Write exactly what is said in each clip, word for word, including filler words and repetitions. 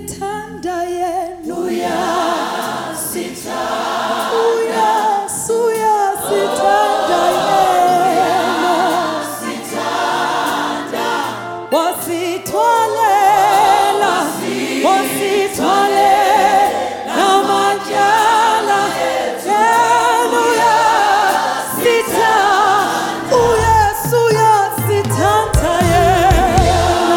sitanda yenu uya sitanda uya suya sitanda yenu sitanda wasitwalela wasitwalela majala yenu ya sita uya suya sitanda yenu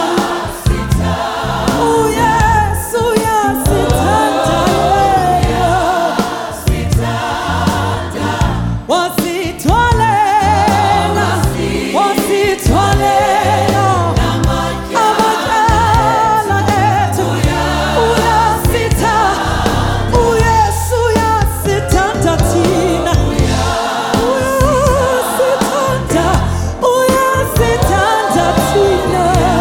uya suya sitanda yenu wasitwalela wasitwalela amajala etu uya sita uya suya sitanda tina uya sitanda uya sitanda tina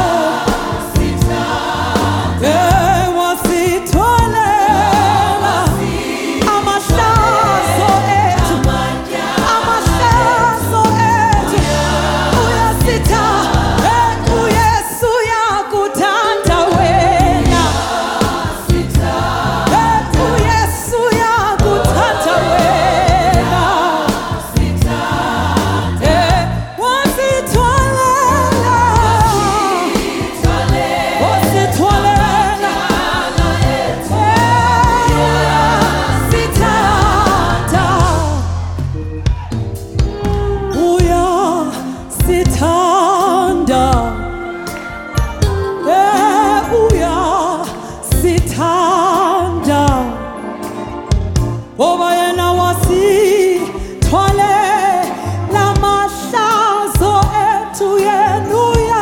eh wasitwalela amahlazo ethu amahlazo ethu uya sita eh uyesu yakuthanda wena eh uyesu yakuthanda wena eh wasitwalela wasitwalela uya sitanda eh uya sitanda oba yena wasitwalela mahlazo ethu yena uya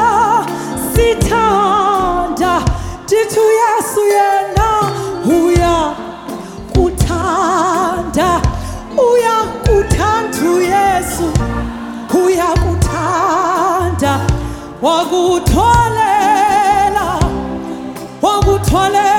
sitanda dithi uyesu yena uya kuthanda uya kuthanda uyesu uya kuthanda wakutholela wakutholela